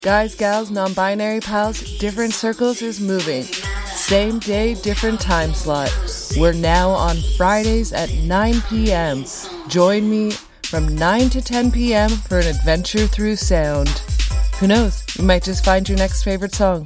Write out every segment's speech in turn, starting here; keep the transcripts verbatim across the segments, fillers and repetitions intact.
Guys, gals, non-binary pals, different circles is moving. Same day, different time slot. We're now on Fridays at nine p.m. Join me from nine to ten p.m. for an adventure through sound. Who knows, you might just find your next favorite song.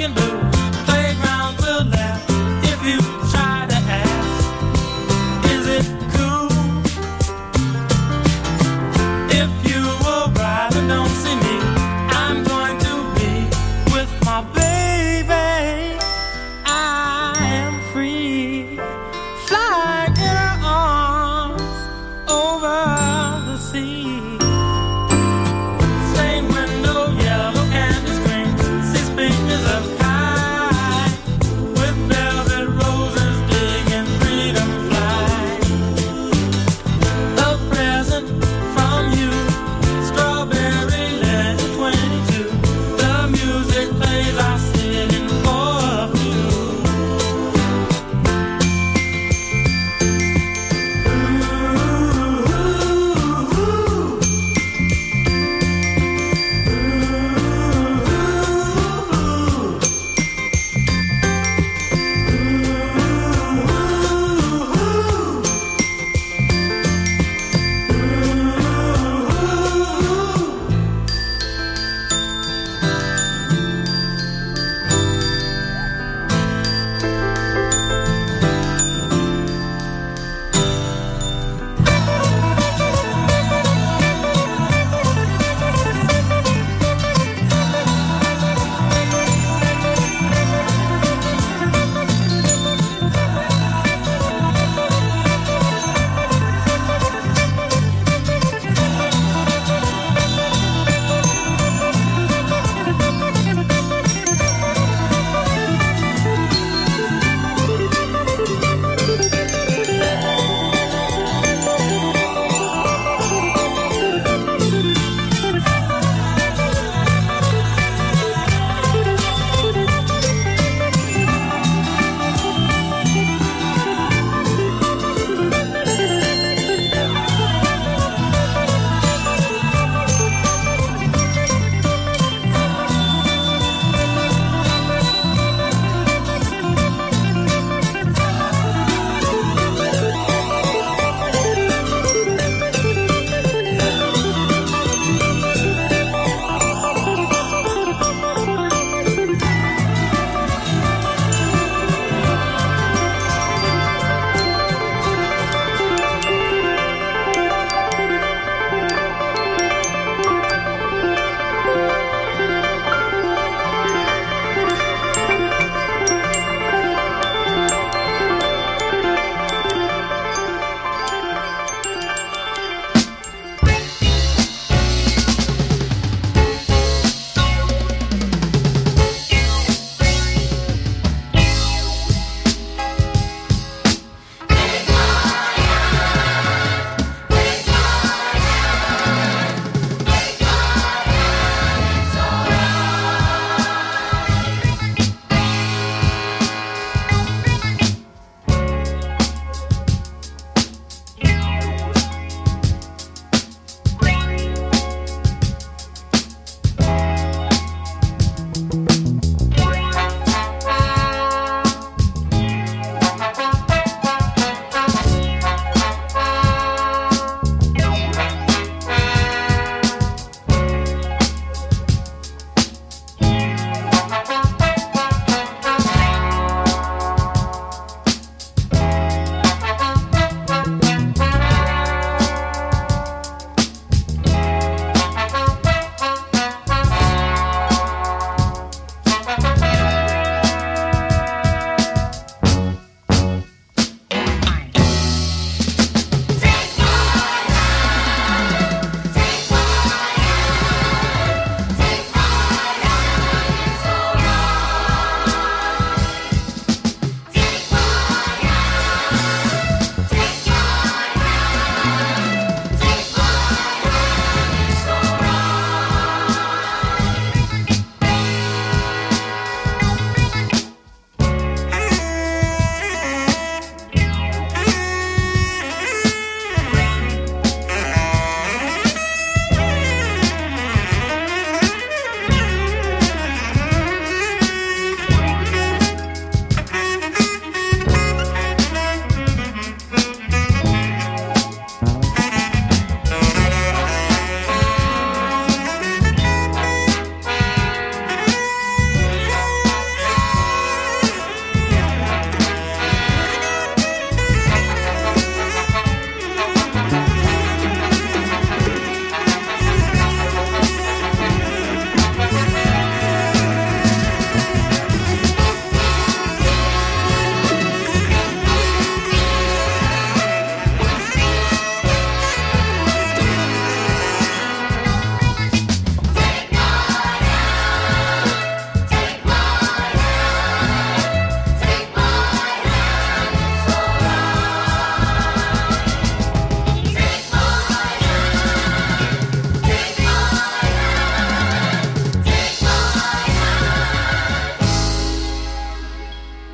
can do. Playground will laugh if you try to ask, is it cool? If you will ride and don't see me, I'm going to be with my baby. I am free, flying in her arms over the sea. Same window, yellow candy screen, six fingers of pie.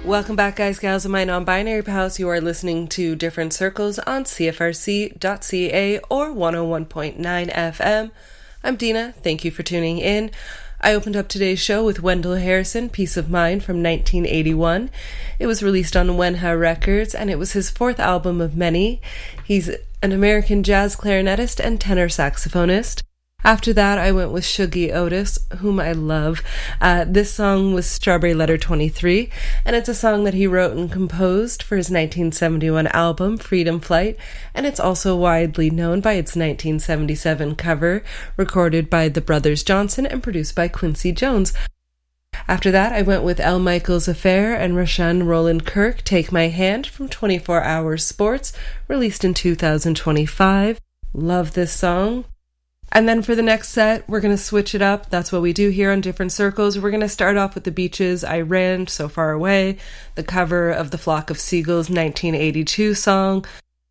Welcome back, guys, gals, and my non-binary pals. You are listening to Different Circles on C F R C dot C A or one oh one point nine F M. I'm Dina. Thank you for tuning in. I opened up today's show with Wendell Harrison, Peace of Mind from nineteen eighty-one. It was released on Wenha Records, and it was his fourth album of many. He's an American jazz clarinetist and tenor saxophonist. After that, I went with Shuggie Otis, whom I love. Uh, this song was Strawberry Letter twenty-three, and it's a song that he wrote and composed for his nineteen seventy-one album, Freedom Flight, and it's also widely known by its nineteen seventy-seven cover, recorded by the Brothers Johnson and produced by Quincy Jones. After that, I went with L. Michaels Affair and Rashaan Roland Kirk, Take My Hand from twenty-four hours Sports, released in two thousand twenty-five. Love this song. And then for the next set, we're going to switch it up. That's what we do here on Different Circles. We're going to start off with The Beaches, I Ran So Far Away, the cover of the Flock of Seagulls nineteen eighty-two song.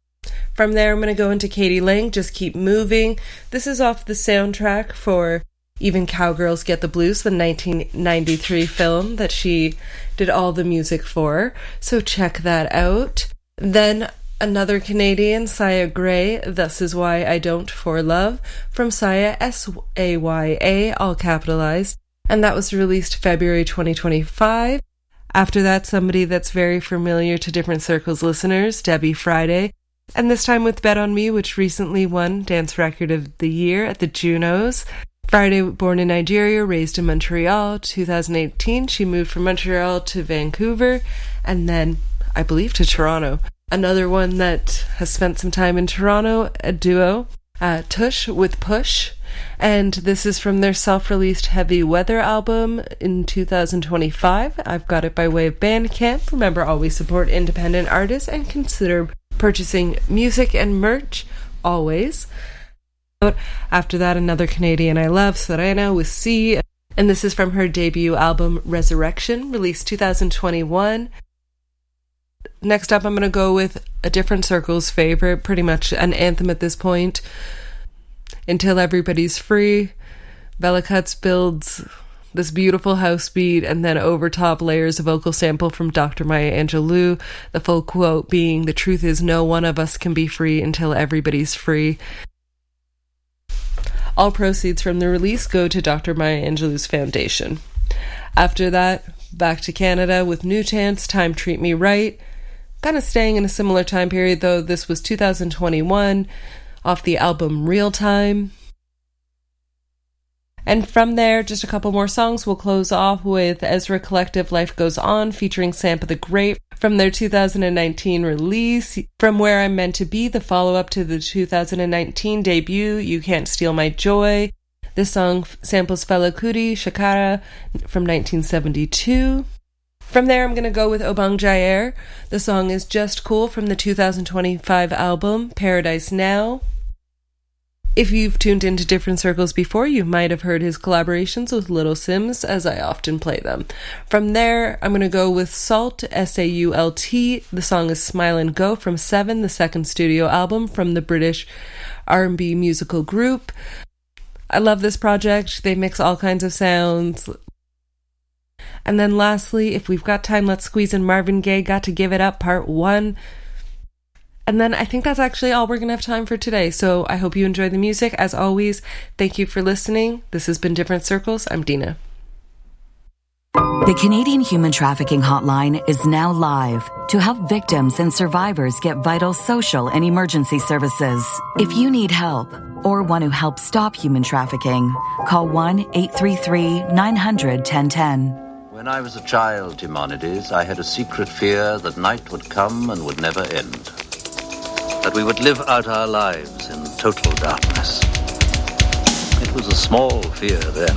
From there, I'm going to go into Katie Lang, Just Keep Moving. This is off the soundtrack for Even Cowgirls Get the Blues, the nineteen ninety-three film that she did all the music for. So check that out. Then another Canadian, Saya Gray, This Is Why I Don't For Love, from Saya, S A Y A, all capitalized, and that was released February twenty twenty-five. After that, somebody that's very familiar to Different Circles listeners, Debbie Friday, and this time with Bet On Me, which recently won Dance Record of the Year at the Junos. Friday, born in Nigeria, raised in Montreal. two thousand eighteen, she moved from Montreal to Vancouver, and then, I believe, to Toronto. Another one that has spent some time in Toronto, a duo, uh, Tush with Push, and this is from their self-released Heavy Weather album in two thousand twenty-five. I've got it by way of Bandcamp. Remember, always support independent artists and consider purchasing music and merch, always. After that, another Canadian I love, Serena with C, and this is from her debut album Resurrection, released two thousand twenty-one. Next up, I'm going to go with a Different Circles favorite, pretty much an anthem at this point. Until Everybody's Free. Bella Cutts builds this beautiful house beat and then over top layers a vocal sample from Doctor Maya Angelou, the full quote being, "The truth is no one of us can be free until everybody's free." All proceeds from the release go to Doctor Maya Angelou's foundation. After that, back to Canada with New Chance, Time Treat Me Right. Kind of staying in a similar time period, though. This was two thousand twenty-one, off the album Real Time. And from there, just a couple more songs. We'll close off with Ezra Collective, Life Goes On, featuring Sampa the Great, from their two thousand nineteen release. From Where I'm Meant to Be, the follow-up to the two thousand nineteen debut, You Can't Steal My Joy. This song samples Fela Kuti, Shakara, from nineteen seventy-two. From there, I'm going to go with Obang Jair. The song is Just Cool from the two thousand twenty-five album, Paradise Now. If you've tuned into Different Circles before, you might have heard his collaborations with Little Sims, as I often play them. From there, I'm going to go with Salt, S A U L T. The song is Smile and Go from Seven, the second studio album from the British R and B musical group. I love this project. They mix all kinds of sounds. And then lastly, if we've got time, let's squeeze in Marvin Gaye, Got to Give It Up, part one. And then I think that's actually all we're going to have time for today. So I hope you enjoy the music. As always, thank you for listening. This has been Different Circles. I'm Dina. The Canadian Human Trafficking Hotline is now live to help victims and survivors get vital social and emergency services. If you need help or want to help stop human trafficking, call one eight three three, nine hundred, ten ten. When I was a child, Timonides, I had a secret fear that night would come and would never end. That we would live out our lives in total darkness. It was a small fear then.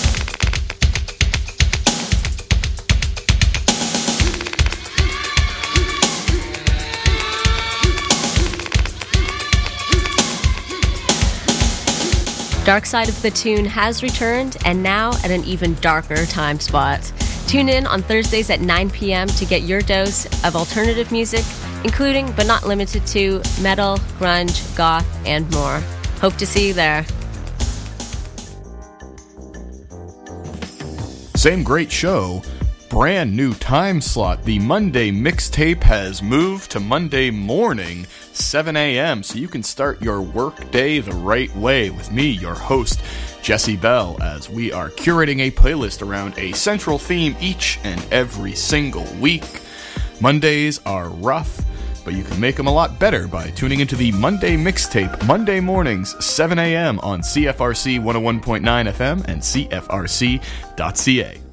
Dark Side of the Tune has returned, and now at an even darker time spot. Tune in on Thursdays at nine p.m. to get your dose of alternative music, including but not limited to metal, grunge, goth, and more. Hope to see you there. Same great show, brand new time slot. The Monday mixtape has moved to Monday morning, seven a.m., so you can start your work day the right way with me, your host, Jesse Bell, as we are curating a playlist around a central theme each and every single week. Mondays are rough, but you can make them a lot better by tuning into the Monday Mixtape, Monday mornings, seven a.m. on C F R C one oh one point nine F M and C F R C dot C A.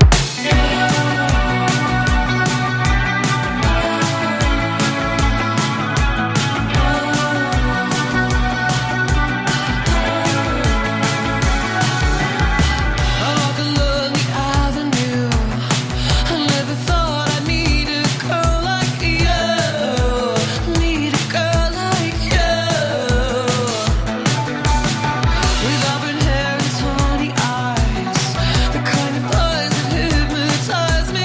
Eyes, the kind of eyes that hypnotize me.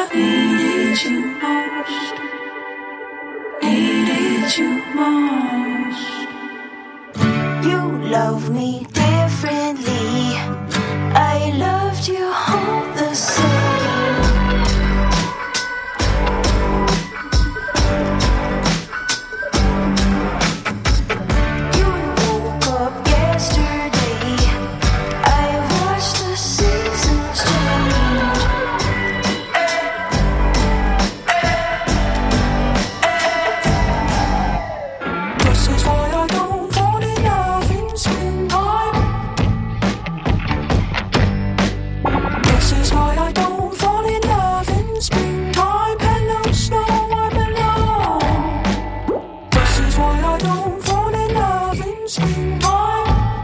needed you most. Needed you most. You love me differently. I loved you all the same. You woke up yesterday. I watched the seasons change. This is why I don't fall in love in springtime. This is why I don't fall in love in springtime. Hello, snow, I belong. This is why I don't fall in love in springtime.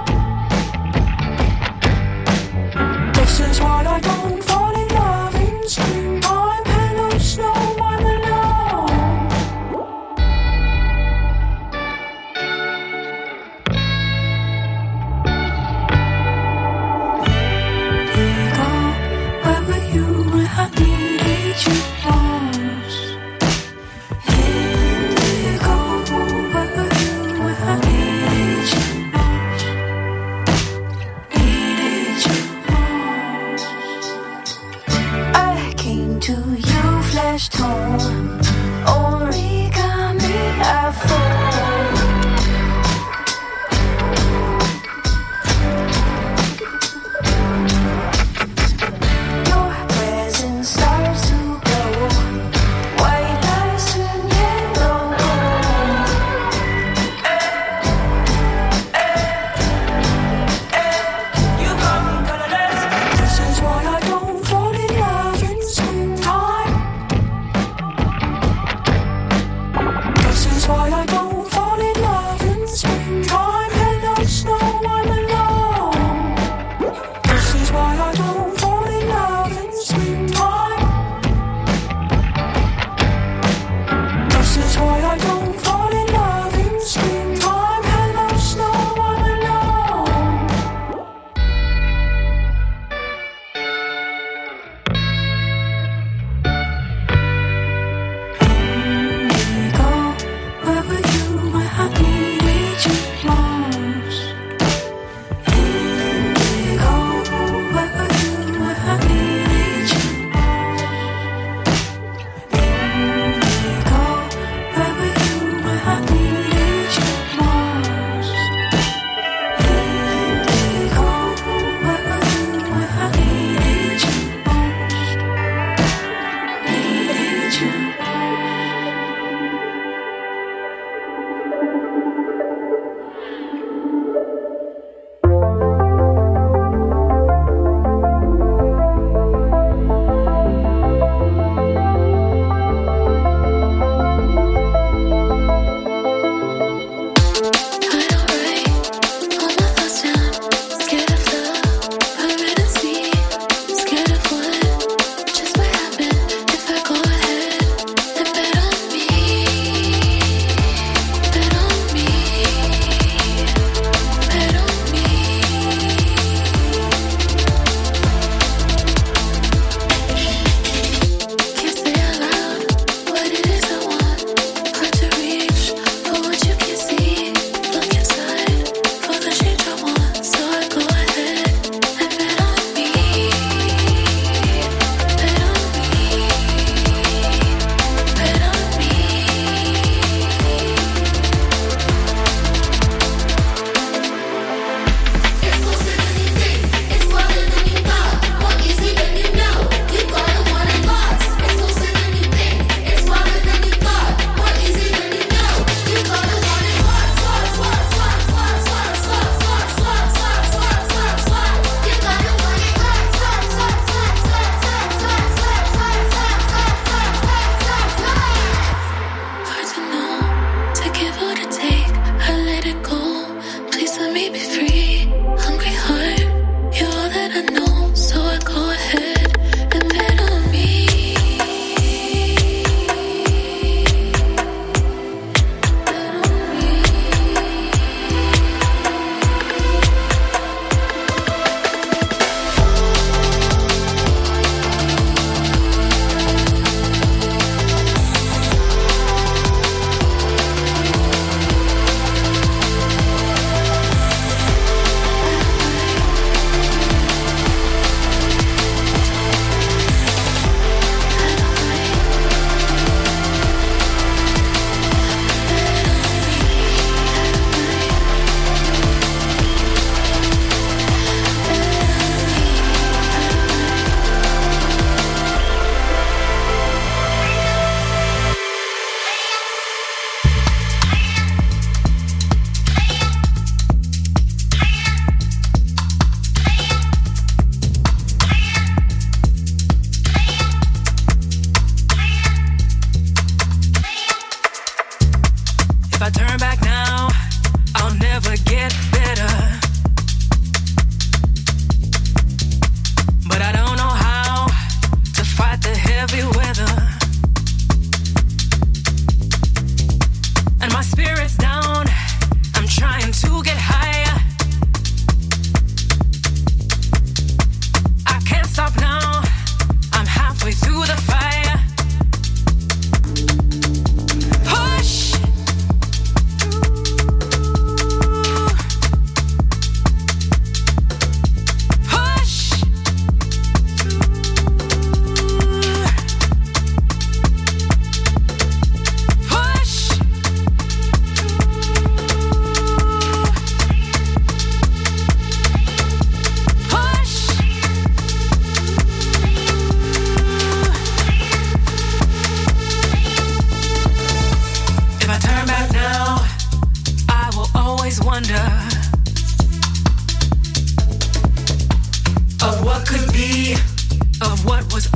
This is why I don't fall in love in springtime. Hello, snow, I belong. Indigo, where were you when I needed you most? Indigo, where were you when I needed you most? Needed you most. I came to you, flesh tone, origami I fold. Your presence starts to glow. White lies turn yellow gold. You got me colorless. This is why I don't fall in love in springtime.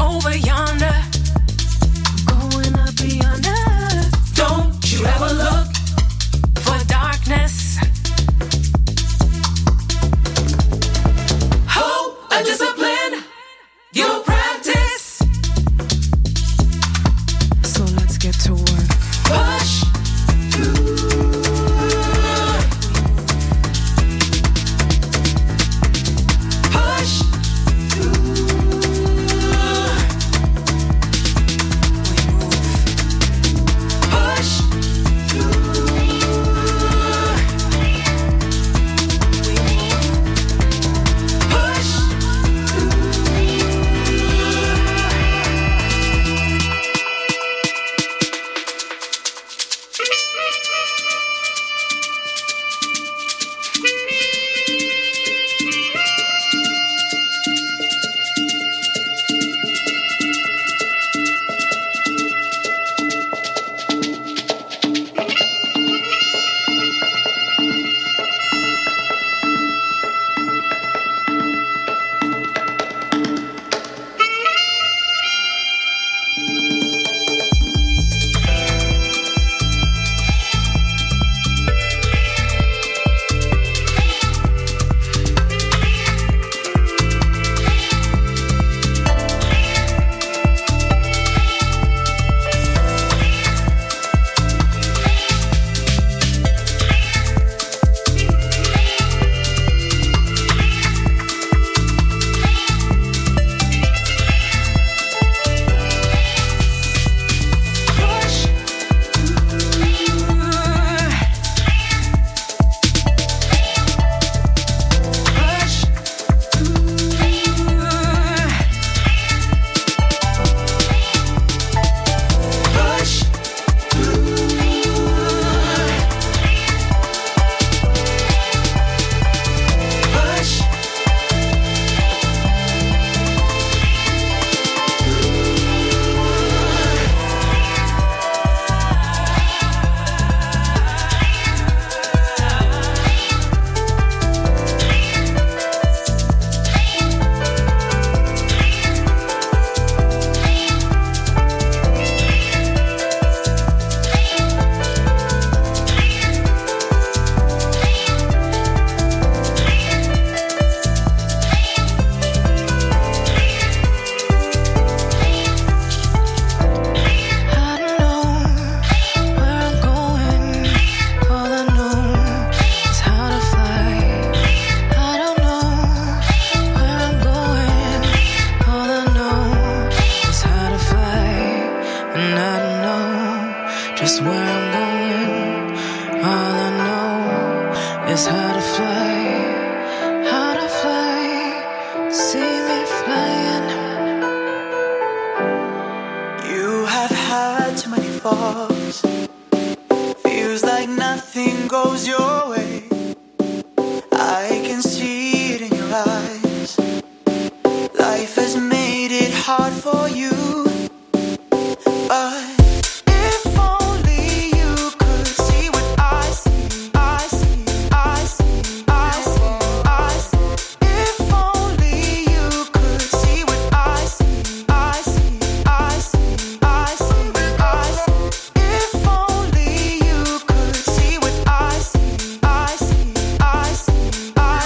over yonder, going up yonder. Don't you ever look for darkness. Hope a discipline you'll practice. So let's get to work. Push through. Push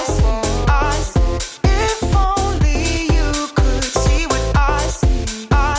I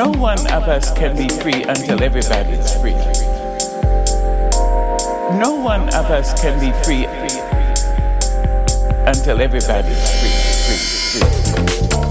No one of us can be free until everybody is free. No one of us can be free until everybody is free, free, free.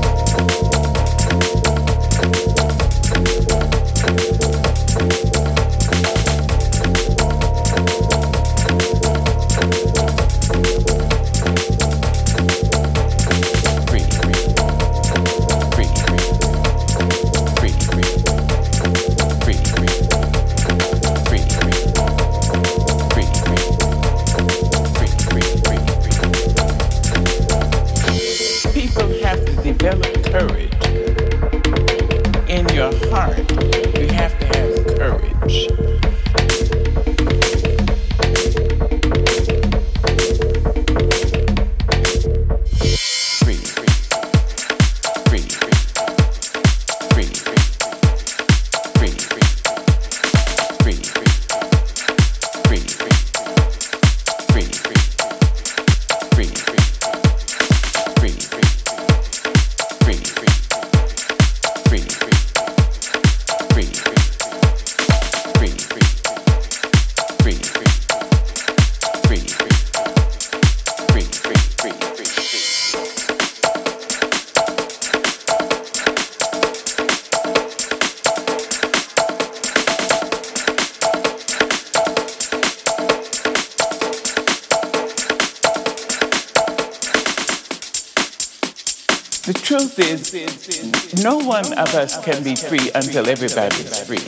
The truth is, no one of us can be free until everybody is free.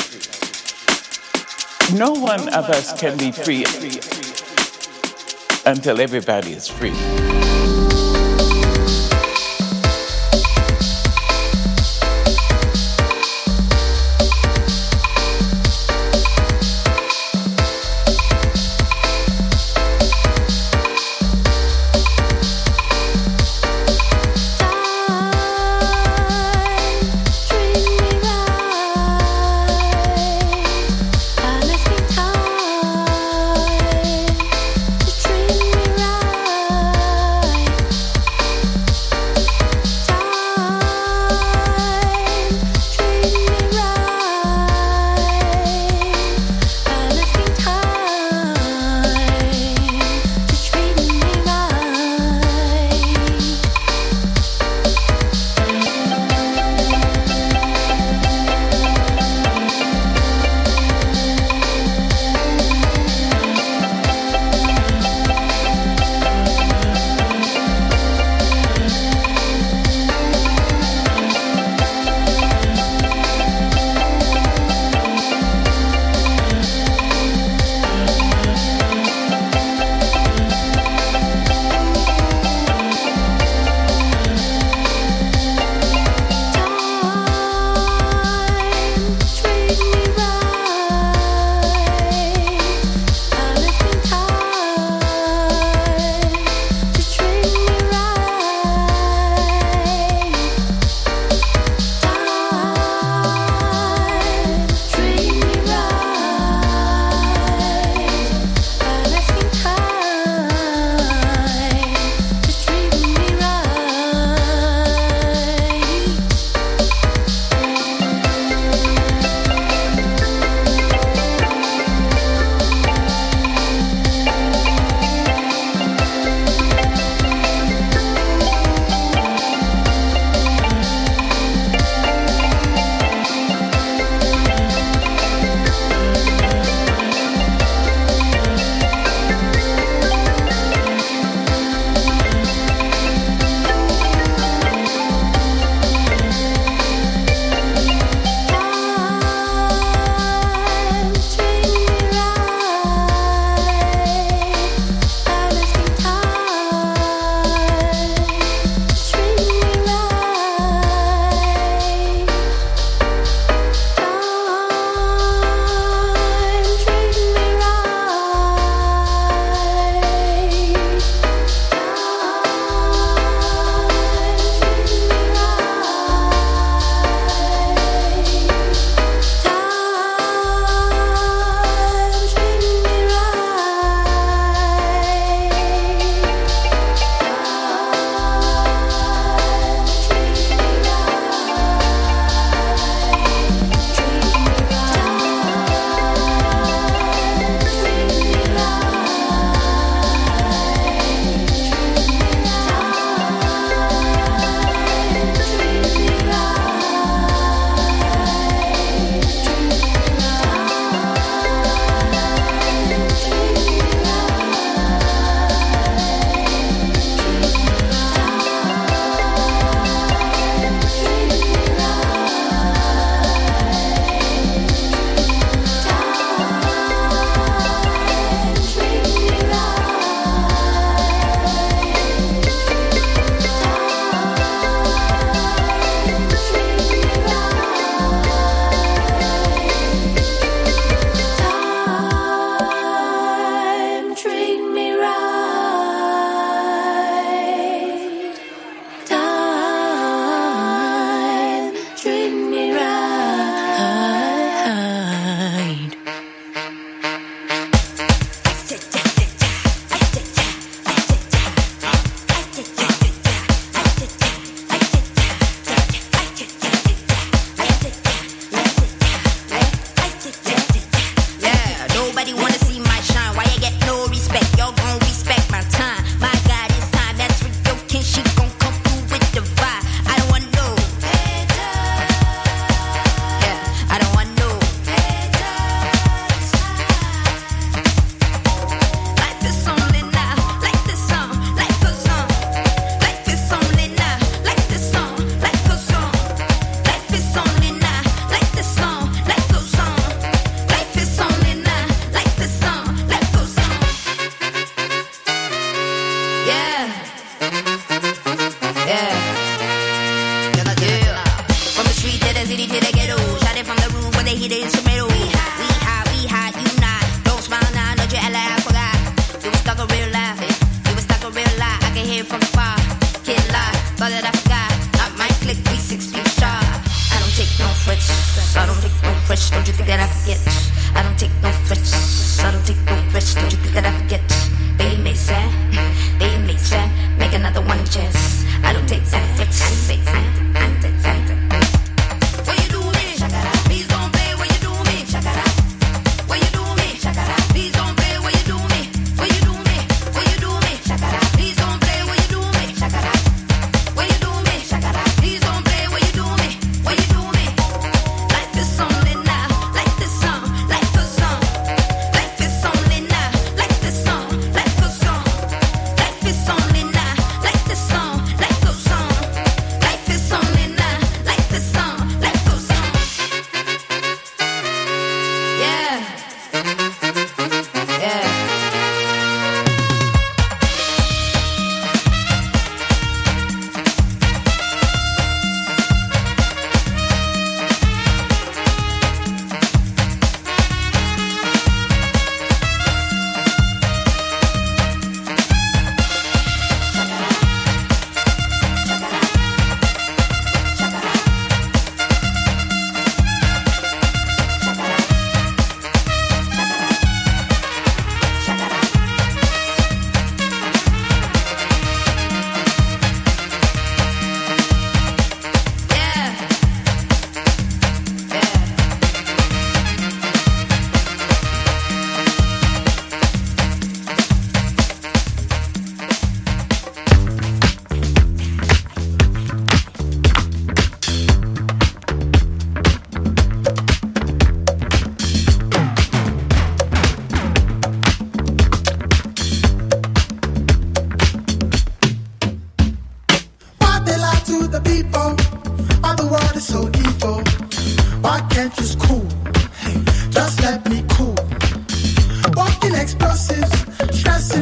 No one of us can be free until everybody is free. Treat me right.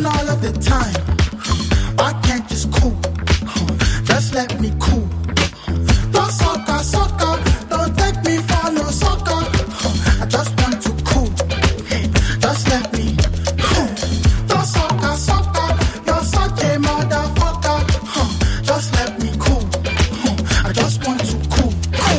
stressing all of the time. I can't just cool, just let me cool. Don't sucker, sucker, don't take me for no sucker. I just want to cool, just let me cool. Don't sucker, sucker, you're such a motherfucker. Just let me cool, I just want to cool.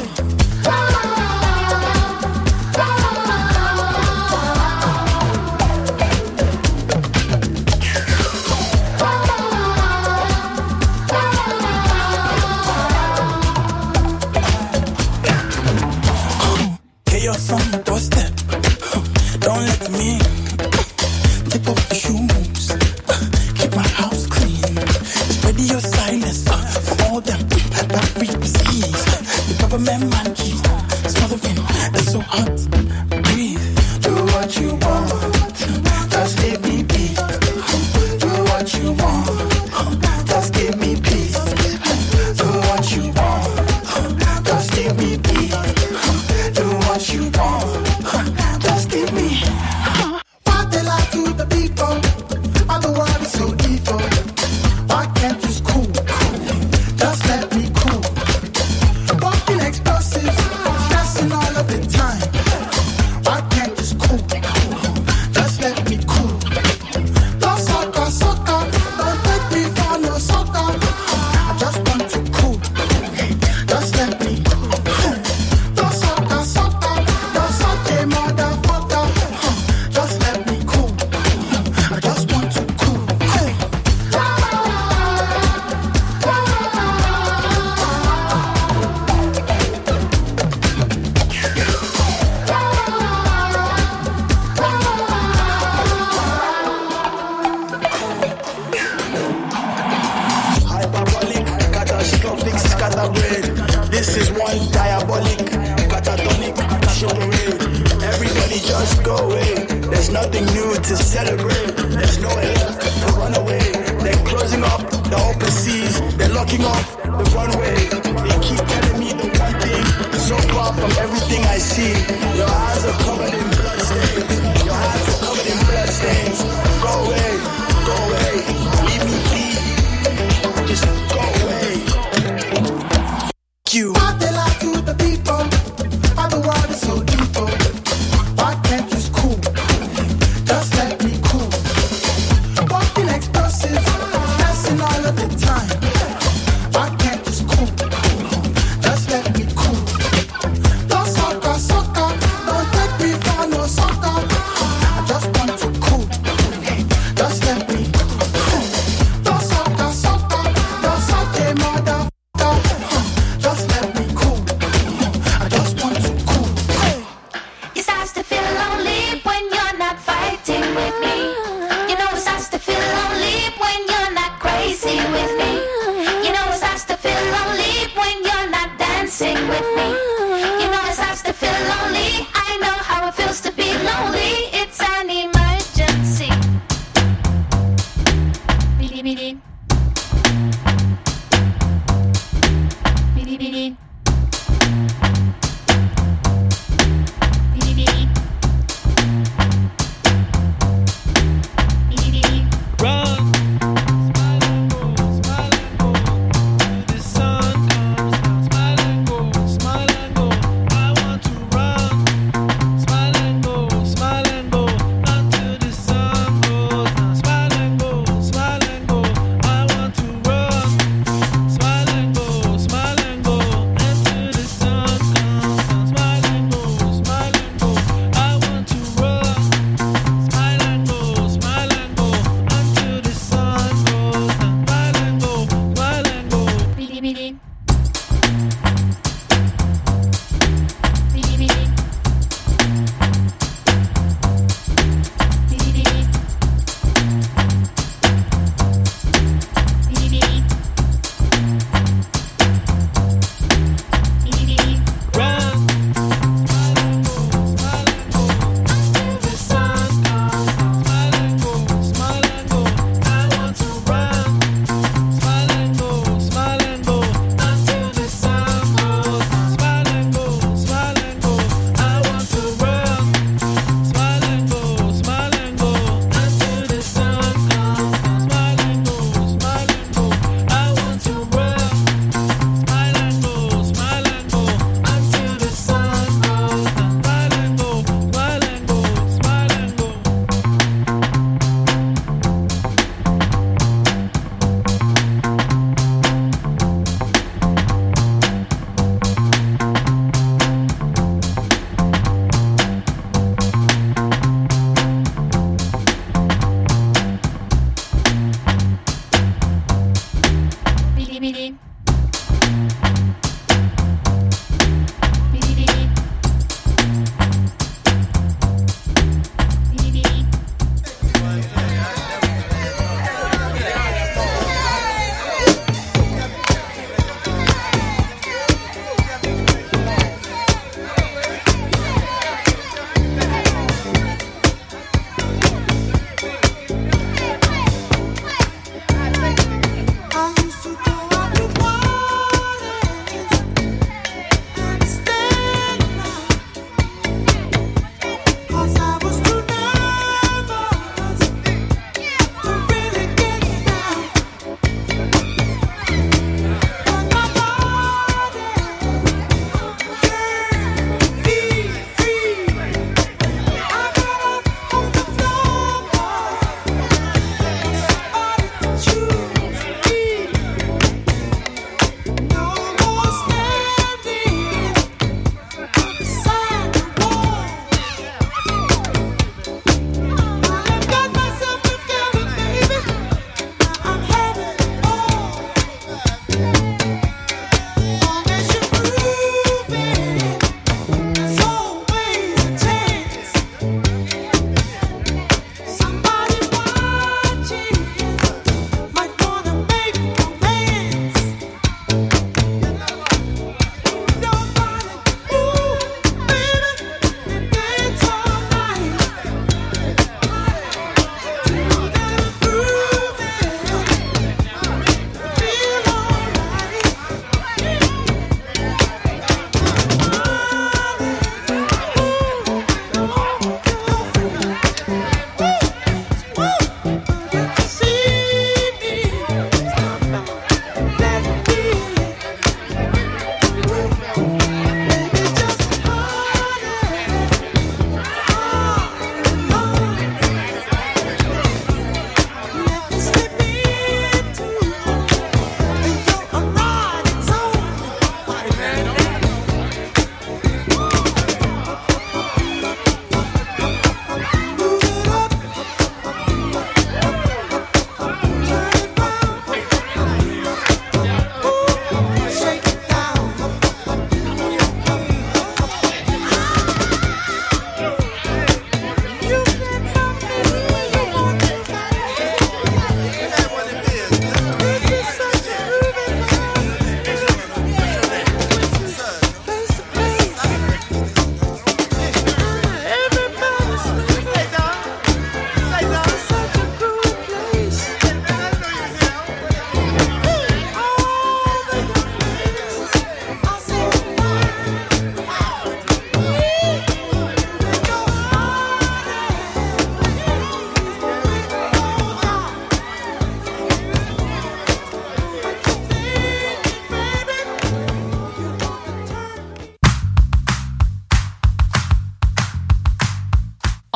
Chaos on the doorstep. Don't let me in. Take off the shoes. Keep my house clean. Spread your silence for all them that frequencies. The government man keeps smothering. It's so hot. Breathe. Do what you want, just leave me be. Do what you want, just give me peace. Do what you want, just give me peace. Do what you want, just give me. Why they lie to the people? Why the world is so evil? Why can't you just cool? Just let me cool. Walking explosives, stressing all of the time. Why can't just cool? Just let me cool. Don't sucker, sucker, don't take me for no sucker. I just want to cool. Just let me cool. Don't sucker, sucker, you're such a motherfucker. Just let me cool. I just want to cool. Hyperbolic, catastrophic, scatterbrain. This is one diabolic, catatonic, showering. Everybody just go away. There's nothing new to celebrate. There's no air to run away. They're closing up the open seas. They're locking off the runway. They keep telling me the one thing. So far from everything I see. Your eyes are covered in bloodstains. Your eyes are covered in bloodstains. Go away, go away. Leave me be. Just go away. You. Why they lie to the people? Why the world is so evil? Why can't you just cool? Just let me cool. Walking explosives, stressing all of the time. Why can't you just cool? Just let me cool. Don't sucker, sucker, don't take me for no sucker.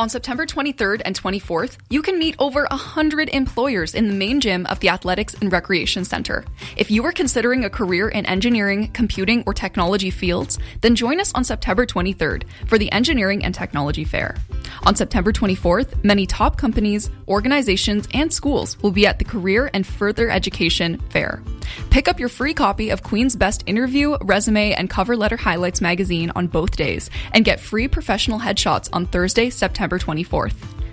On September twenty-third and twenty-fourth, you can meet over one hundred employers in the main gym of the Athletics and Recreation Center. If you are considering a career in engineering, computing, or technology fields, then join us on September twenty-third for the Engineering and Technology Fair. On September twenty-fourth, many top companies, organizations, and schools will be at the Career and Further Education Fair. Pick up your free copy of Queen's Best Interview, Resume, and Cover Letter Highlights magazine on both days, and get free professional headshots on Thursday, September twenty-fourth.